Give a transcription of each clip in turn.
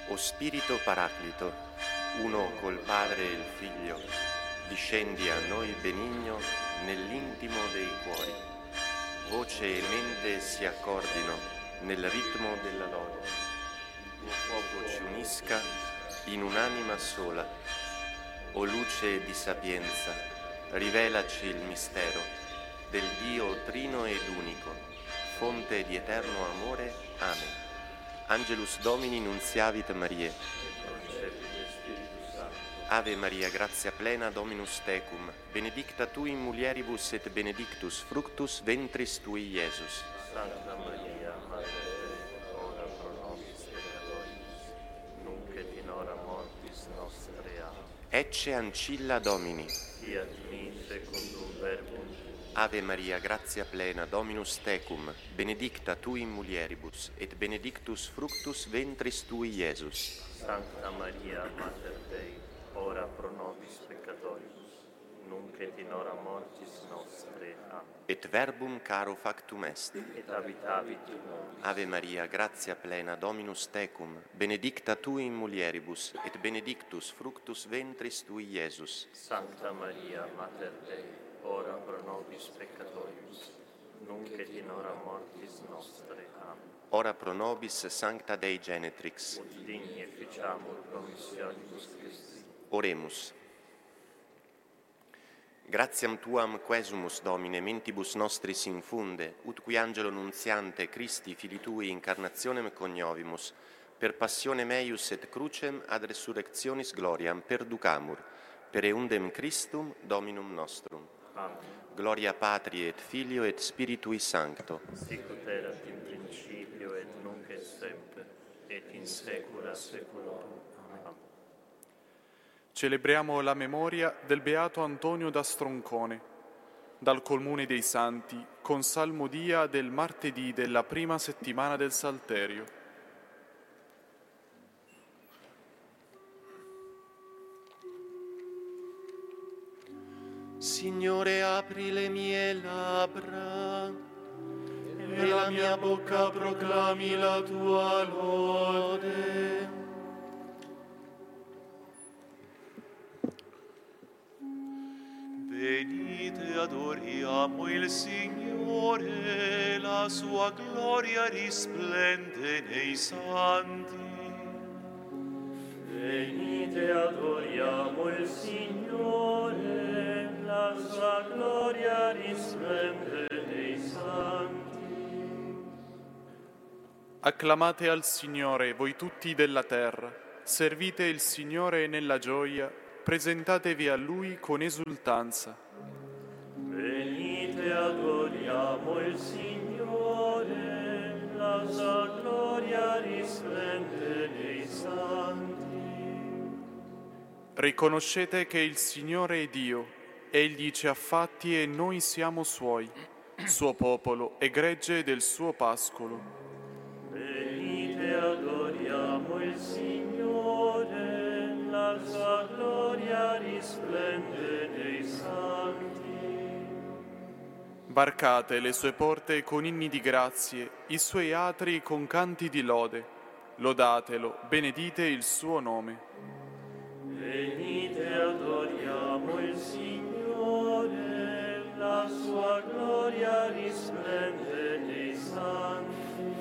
O Spirito Paraclito, uno col Padre e il Figlio, discendi a noi benigno nell'intimo dei cuori. Voce e mente si accordino nel ritmo della lode. Il tuo fuoco ci unisca in un'anima sola. O luce di sapienza, rivelaci il mistero del Dio trino ed unico, fonte di eterno amore. Amen. Angelus Domini nunziavit Mariae. Ave Maria, grazia plena, Dominus tecum, benedicta tu in mulieribus et benedictus fructus ventris tui, Iesus. Santa Maria, Mater Dei, ora pro nobis peccatoribus, nunc et in hora mortis nostre. Amen. Ecce ancilla Domini. Fiat mi secundum verbum. Ave Maria, grazia plena, Dominus tecum, benedicta tu in mulieribus, et benedictus fructus ventris tui, Iesus. Santa Maria, Mater Dei, ora pro nobis peccatoribus, nunc et in hora mortis nostre. Amen. Et verbum caro factum est. Et habitavit in nobis. Ave Maria, grazia plena, Dominus tecum, benedicta tu in mulieribus, et benedictus fructus ventris tui, Iesus. Santa Maria, Mater Dei, ora pro nobis peccatoribus, nunc et in hora mortis nostre. Amen. Ora pro nobis sancta Dei Genetrix. Ut digni efficiamur promissionibus Christi. Oremus. Gratiam tuam quesumus, Domine, mentibus nostris infunde, ut qui angelo nunziante Christi, Fili Tui, incarnationem coniovimus, per passione meius et crucem ad resurrectionis gloriam perducamur, per eundem Christum Dominum nostrum. Amen. Gloria Patri et Filio et Spiritui Sancto. Sicut erat in principio et nunc et semper, et in saecula saeculorum. Amen. Celebriamo la memoria del Beato Antonio da Stroncone, dal Comune dei Santi, con salmodia del martedì della prima settimana del Salterio. Signore, apri le mie labbra, e la mia bocca proclami la tua lode. Venite, adoriamo il Signore, la sua gloria risplende nei santi. Venite, adoriamo il Signore, la sua gloria risplende nei santi. Acclamate al Signore, voi tutti della terra, servite il Signore nella gioia, presentatevi a Lui con esultanza. Venite, adoriamo il Signore, la sua gloria risplende nei santi. Riconoscete che il Signore è Dio, Egli ci ha fatti e noi siamo Suoi, Suo popolo e gregge del Suo pascolo. Venite, adoriamo il Signore, la sua gloria risplende nei santi. Varcate le Sue porte con inni di grazie, i Suoi atri con canti di lode. Lodatelo, benedite il Suo nome. Venite, adoriamo il Signore, la sua gloria risplende nei santi.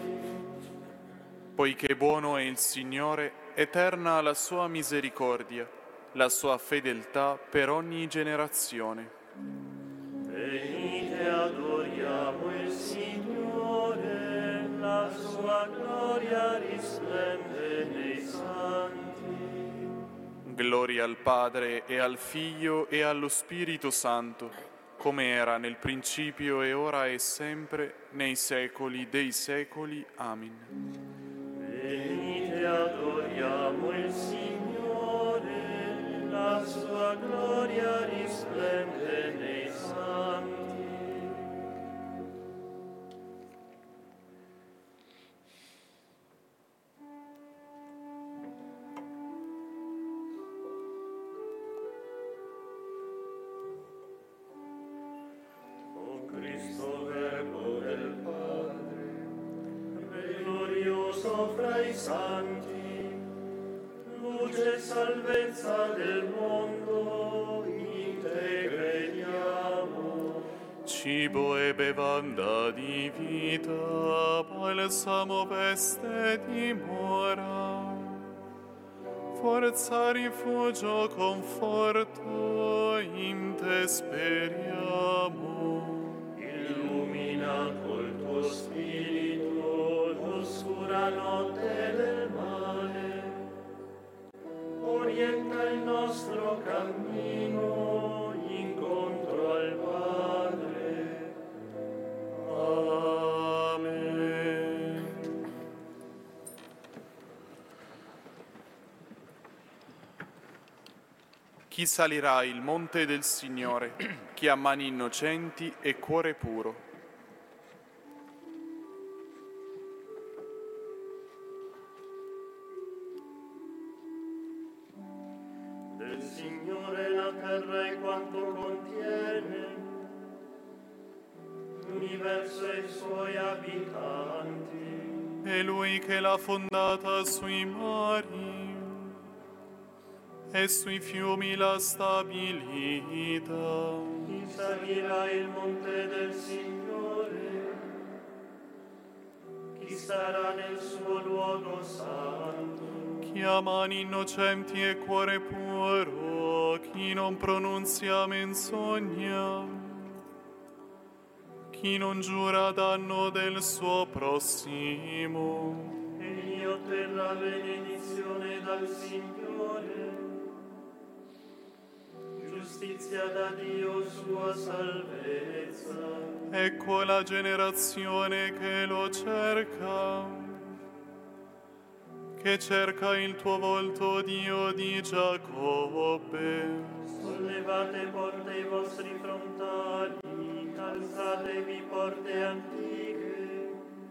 Poiché buono è il Signore, eterna la sua misericordia, la sua fedeltà per ogni generazione. Venite, adoriamo il Signore, la sua gloria risplende nei santi. Gloria al Padre e al Figlio e allo Spirito Santo, come era nel principio e ora e sempre, nei secoli dei secoli. Amen. Venite, adoriamo il Signore, la sua gloria risplende nei santi. O Cristo, Verbo del Padre, glorioso fra i santi, luce e salvezza del mondo, in te crediamo. Cibo e bevanda di vita, balsamo veste dimora. Forza, rifugio, conforto, in te speriamo. Illumina col tuo spirito l'oscura notte del male. Orienta il nostro cammino incontro al Padre. Amen. Chi salirà il monte del Signore? Chi ha mani innocenti e cuore puro. Del Signore la terra e quanto contiene, l'universo e i suoi abitanti. È Lui che l'ha fondata sui mari e sui fiumi l'ha stabilita. Chi salirà il monte del Signore? Chi starà nel suo luogo santo? Chi ha mani innocenti e cuore puro, chi non pronunzia menzogna, chi non giura a danno del suo prossimo. Egli otterrà benedizione dal Signore, giustizia da Dio sua salvezza. Ecco la generazione che lo cerca, che cerca il tuo volto, Dio di Giacobbe. Sollevate porte i vostri frontali, alzatevi porte antiche,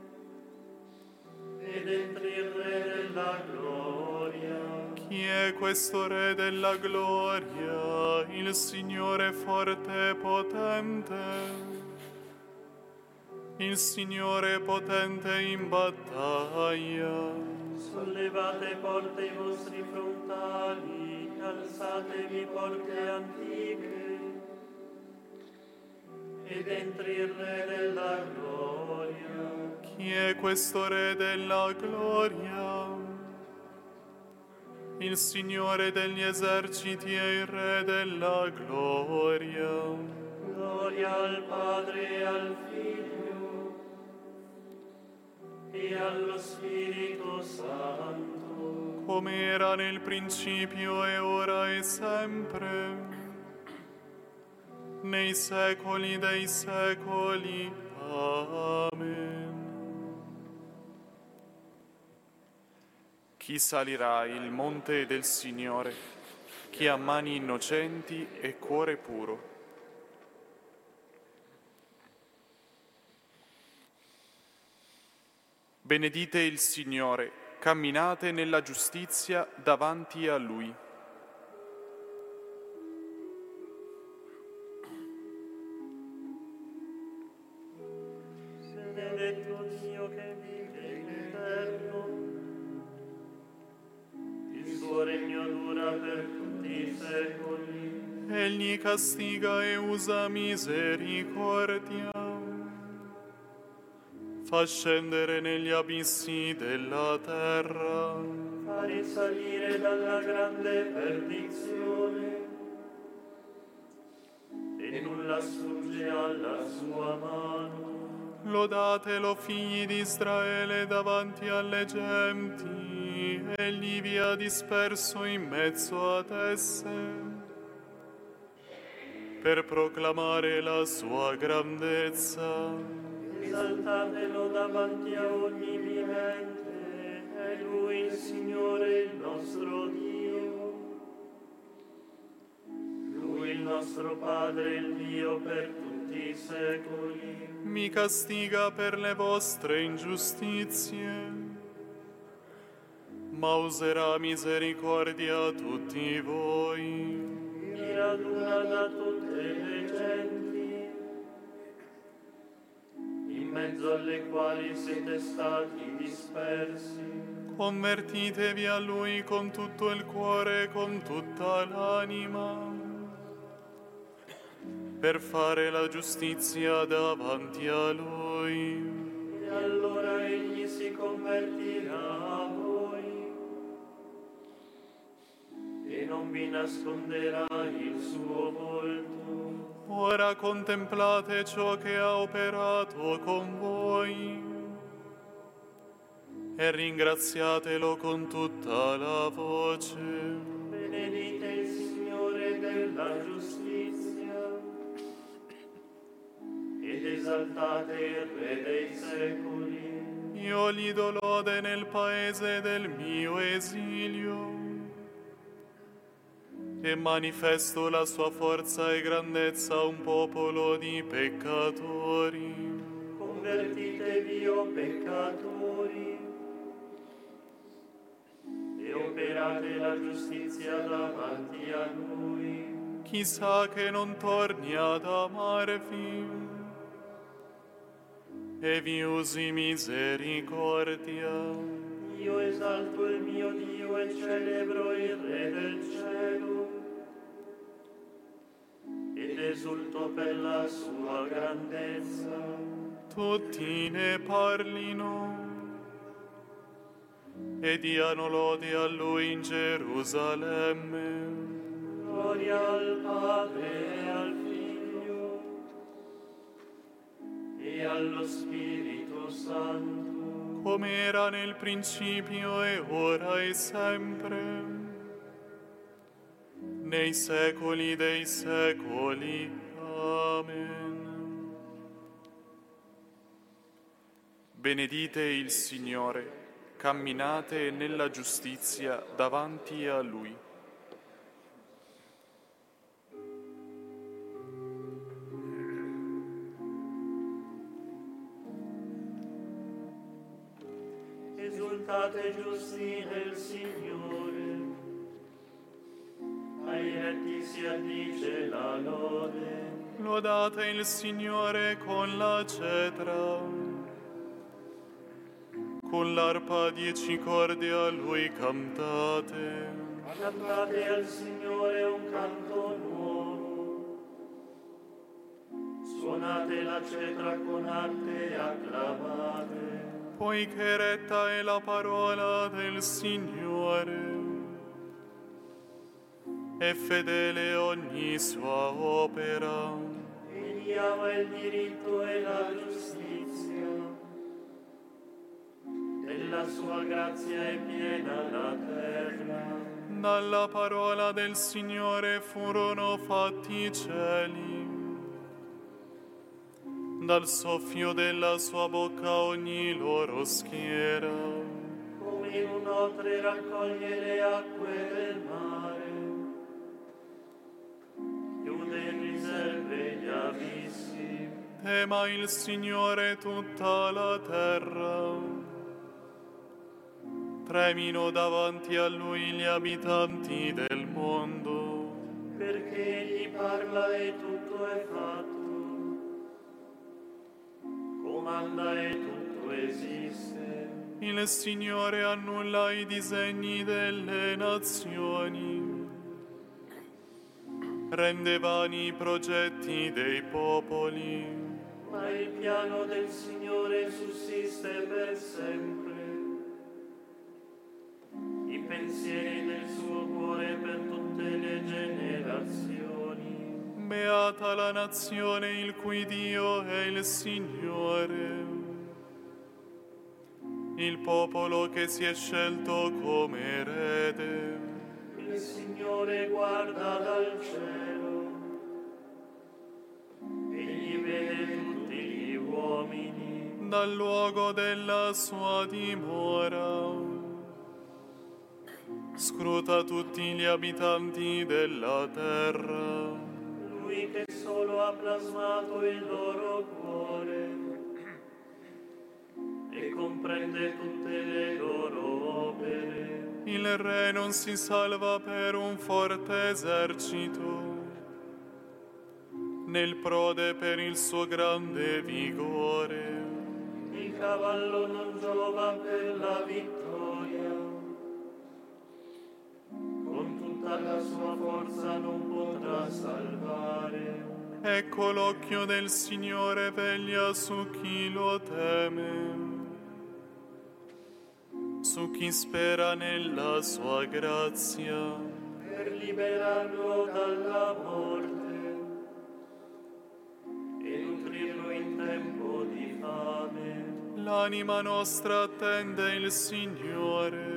ed entri il Re della gloria. Chi è questo Re della gloria? Il Signore forte e potente. Il Signore potente in battaglia. Sollevate porte i vostri frontali, alzatevi porte antiche, ed entri il Re della gloria. Chi è questo Re della gloria? Il Signore degli eserciti è il Re della gloria. Gloria al Padre e al Figlio e allo Spirito Santo, come era nel principio e ora e sempre, nei secoli dei secoli. Amen. Chi salirà il monte del Signore? Chi ha mani innocenti e cuore puro. Benedite il Signore, camminate nella giustizia davanti a Lui. benedetto Dio che vive in eterno, il suo regno dura per tutti i secoli. Egli castiga e usa misericordia. Fa scendere negli abissi della terra. Fa risalire dalla grande perdizione, e nulla sfugge alla sua mano. Lodatelo, figli di Israele, davanti alle genti. Egli vi ha disperso in mezzo ad esse, per proclamare la sua grandezza. Esaltatelo davanti a ogni vivente, è Lui il Signore, il nostro Dio. Lui il nostro Padre, il Dio per tutti i secoli. Mi castiga per le vostre ingiustizie, ma userà misericordia a tutti voi. Mi raduna da tutte le genti, in mezzo alle quali siete stati dispersi. Convertitevi a Lui con tutto il cuore e con tutta l'anima, per fare la giustizia davanti a Lui. E allora egli si convertirà a voi e non vi nasconderà il suo volto. Ora contemplate ciò che ha operato con voi e ringraziatelo con tutta la voce. Benedite il Signore della giustizia ed esaltate il Re dei secoli. Io gli do lode nel paese del mio esilio e manifesto la sua forza e grandezza a un popolo di peccatori. Convertitevi, o peccatori, e operate la giustizia davanti a Lui. Chissà che non torni ad amarvi e vi usi misericordia. Io esalto il mio Dio e celebro il Re del cielo ed esulto per la sua grandezza. Tutti ne parlino e diano lode a Lui in Gerusalemme. Gloria al Padre e al Figlio e allo Spirito Santo, come era nel principio e ora e sempre, nei secoli dei secoli. Amen. Benedite il Signore, camminate nella giustizia davanti a Lui. esultate giusti nel Signore, ai retti si addice la lode. Lodate il Signore con la cetra, con l'arpa 10 corde a Lui cantate. Cantate al Signore un canto nuovo, suonate la cetra con arte e acclamate. Poiché retta è la parola del Signore, e fedele ogni sua opera. Egli ama il diritto e la giustizia, della sua grazia è piena la terra. Dalla parola del Signore furono fatti i cieli, dal soffio della sua bocca ogni loro schiera. Come in un otre raccoglie le acque del mare, chiude in riserve gli abissi. Tema il Signore tutta la terra, tremino davanti a Lui gli abitanti del mondo. Perché egli parla e tutto è fatto, comanda e tutto esiste. Il Signore annulla i disegni delle nazioni, rende vani i progetti dei popoli. Ma il piano del Signore sussiste per sempre, i pensieri del suo cuore per tutte le generazioni. Beata la nazione il cui Dio è il Signore, il popolo che si è scelto come erede. Il Signore guarda dal cielo, egli vede tutti gli uomini. Dal luogo della sua dimora scruta tutti gli abitanti della terra. Lui che solo ha plasmato il loro cuore e comprende tutte le loro opere. Il re non si salva per un forte esercito, nel prode per il suo grande vigore. Il cavallo non giova per la vittoria, dalla sua forza non potrà salvare. Ecco l'occhio del Signore veglia su chi lo teme, su chi spera nella sua grazia, Per liberarlo dalla morte e nutrirlo in tempo di fame. l'anima nostra attende il Signore.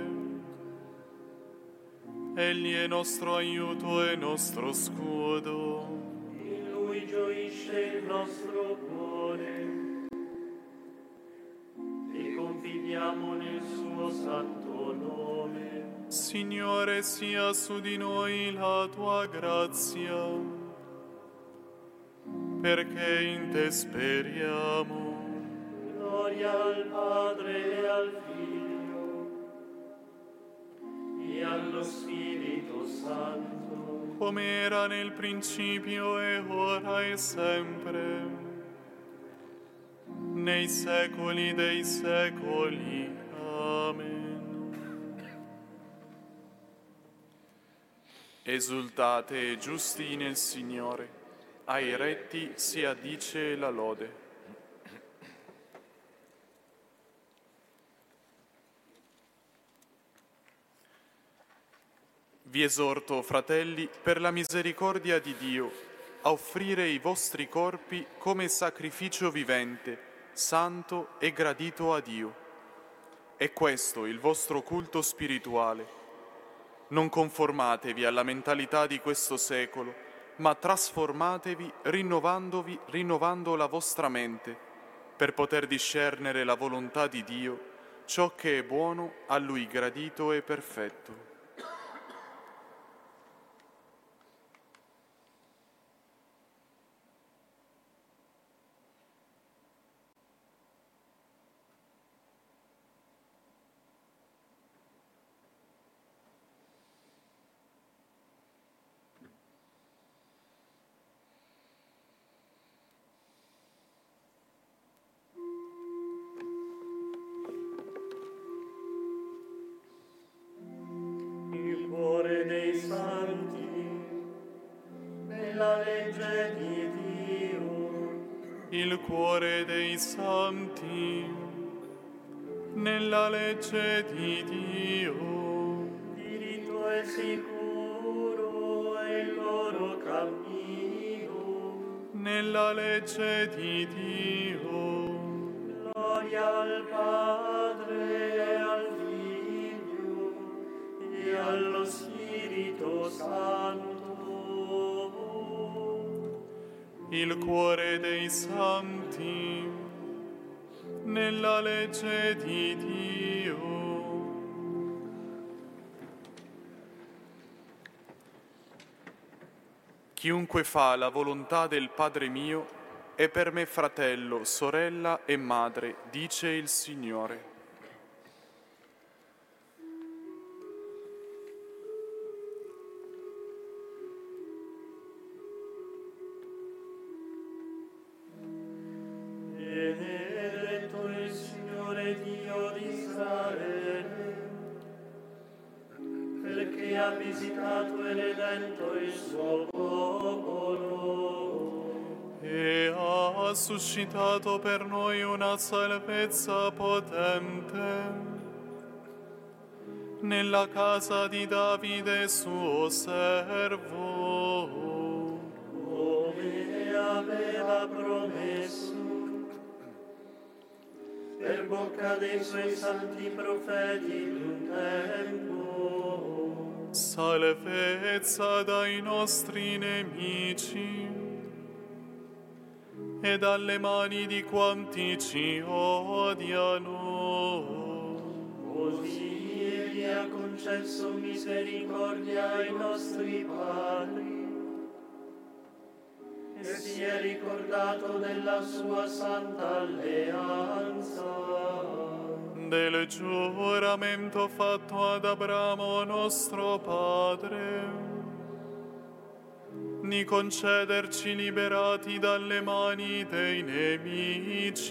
Egli è nostro aiuto e nostro scudo. In Lui gioisce il nostro cuore e confidiamo nel suo santo nome. Signore, sia su di noi la tua grazia, perché in te speriamo. Gloria al Padre e al Figlio e allo Spirito Santo, Come era nel principio e ora e sempre, nei secoli dei secoli. Amen. Esultate giusti nel Signore, ai retti si addice la lode. Vi esorto, fratelli, per la misericordia di Dio, a offrire i vostri corpi come sacrificio vivente, santo e gradito a Dio. È questo il vostro culto spirituale. Non conformatevi alla mentalità di questo secolo, ma trasformatevi rinnovando la vostra mente, per poter discernere la volontà di Dio, ciò che è buono, a Lui gradito e perfetto. il cuore dei santi, nella legge di Dio, Il cuore dei santi, nella legge di Dio. diritto e sicuro è il loro cammino. Nella legge di Dio. Gloria al Padre e al Figlio e allo Spirito Santo. Il cuore dei santi, nella legge di Dio. Chiunque fa la volontà del Padre mio è per me fratello, sorella e madre, dice il Signore. Benedetto il Signore Dio di Israele, perché ha visitato e redento il suo popolo. E ha suscitato per noi una salvezza potente nella casa di Davide suo servo, Come aveva promesso, per bocca dei suoi santi profeti d'un tempo. salvezza dai nostri nemici e dalle mani di quanti ci odiano. Così Egli ha concesso misericordia ai nostri padri e si è ricordato della sua santa alleanza, Del giuramento fatto ad Abramo nostro padre, di concederci liberati dalle mani dei nemici,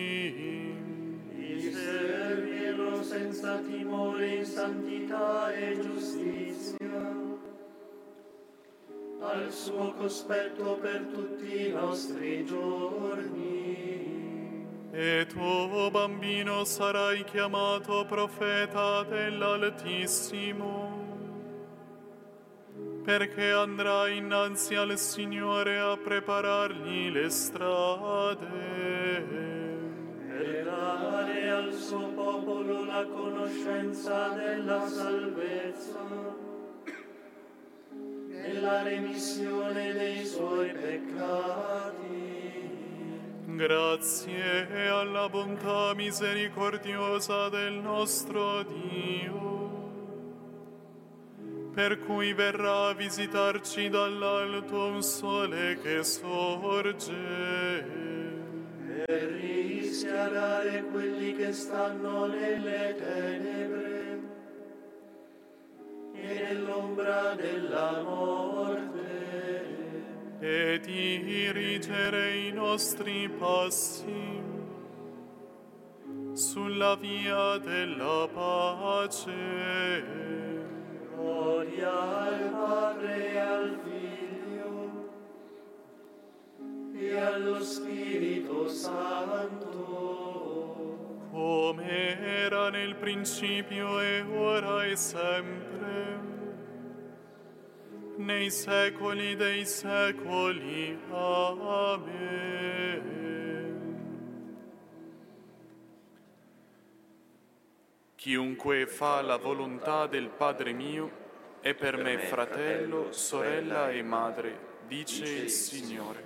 di servirlo senza timore in santità e giustizia, al suo cospetto per tutti i nostri giorni. E tu, bambino, sarai chiamato profeta dell'Altissimo, perché andrai innanzi al Signore a preparargli le strade, Per dare al suo popolo la conoscenza della salvezza, nella remissione dei suoi peccati. grazie alla bontà misericordiosa del nostro Dio, per cui verrà a visitarci dall'alto un sole che sorge, Per rischiarare quelli che stanno nelle tenebre e nell'ombra della morte, e dirigere i nostri passi sulla via della pace. gloria al Padre e al Figlio e allo Spirito Santo, Come era nel principio e ora e sempre, nei secoli dei secoli. Amen. Chiunque fa la volontà del Padre mio è per me fratello, sorella e madre, dice il Signore.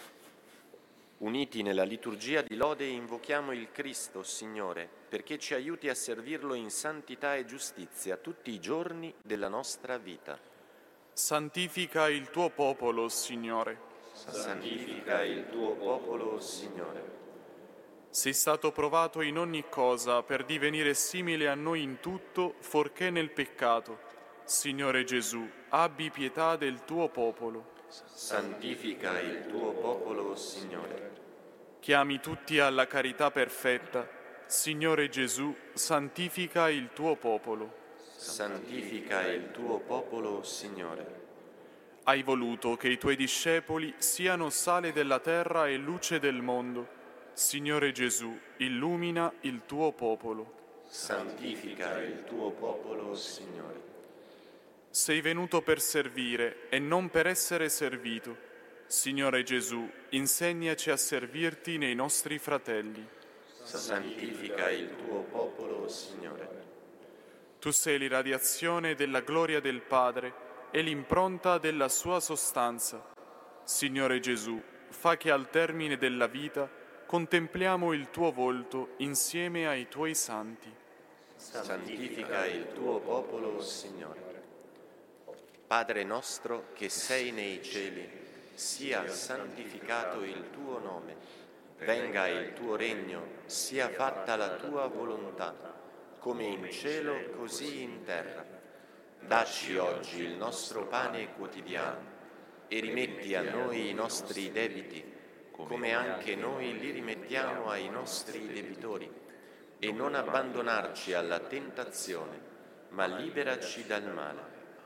Uniti nella liturgia di lode invochiamo il Cristo, Signore, perché ci aiuti a servirlo in santità e giustizia tutti i giorni della nostra vita. Santifica il tuo popolo, Signore. Santifica il tuo popolo, Signore. Sei stato provato in ogni cosa per divenire simile a noi in tutto, forché nel peccato. Signore Gesù, abbi pietà del tuo popolo. Santifica il tuo popolo, Signore. Chiami tutti alla carità perfetta. Signore Gesù, santifica il tuo popolo. Santifica il tuo popolo, Signore. Hai voluto che i tuoi discepoli siano sale della terra e luce del mondo. Signore Gesù, illumina il tuo popolo. Santifica il tuo popolo, Signore. Sei venuto per servire e non per essere servito. Signore Gesù, insegnaci a servirti nei nostri fratelli. Santifica il tuo popolo, Signore. Tu sei l'irradiazione della gloria del Padre e l'impronta della sua sostanza. Signore Gesù, fa che al termine della vita contempliamo il tuo volto insieme ai tuoi santi. Santifica il tuo popolo, Signore. Padre nostro che sei nei cieli, sia santificato il tuo nome. Venga il tuo regno, sia fatta la tua volontà, come in cielo così in terra. Dacci oggi il nostro pane quotidiano e rimetti a noi i nostri debiti, come anche noi li rimettiamo ai nostri debitori, e non abbandonarci alla tentazione, ma liberaci dal male.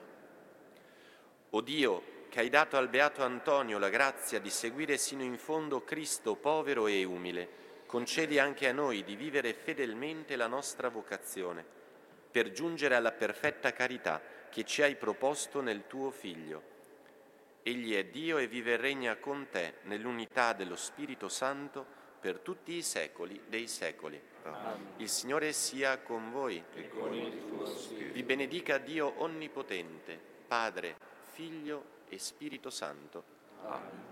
O Dio, che hai dato al beato Antonio la grazia di seguire sino in fondo Cristo povero e umile, concedi anche a noi di vivere fedelmente la nostra vocazione, per giungere alla perfetta carità che ci hai proposto nel tuo Figlio. Egli è Dio e vive e regna con te nell'unità dello Spirito Santo per tutti i secoli dei secoli. Amen. Il Signore sia con voi e con il tuo spirito. Vi benedica Dio Onnipotente, Padre, Figlio e Spirito Santo. Amen.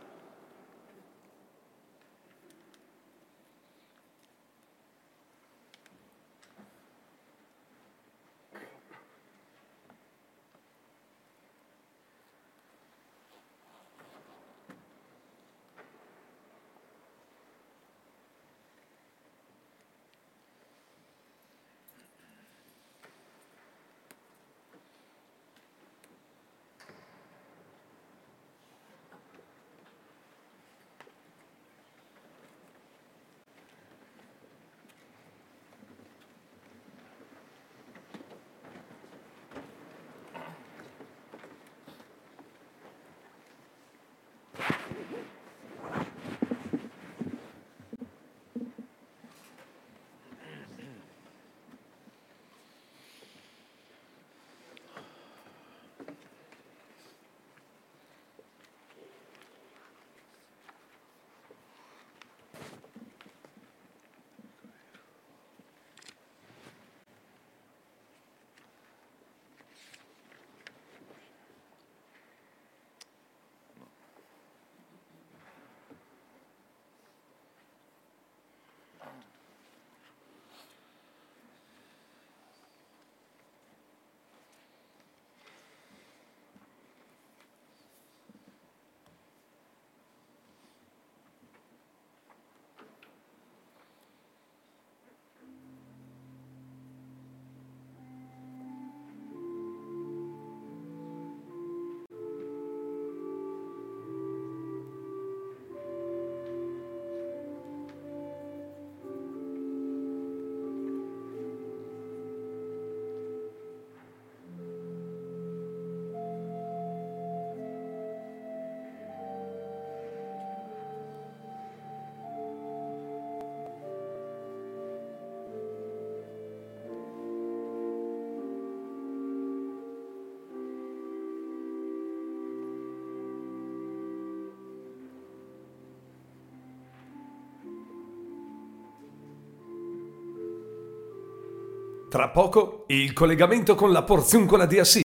Tra poco il collegamento con la Porziuncola di Assisi.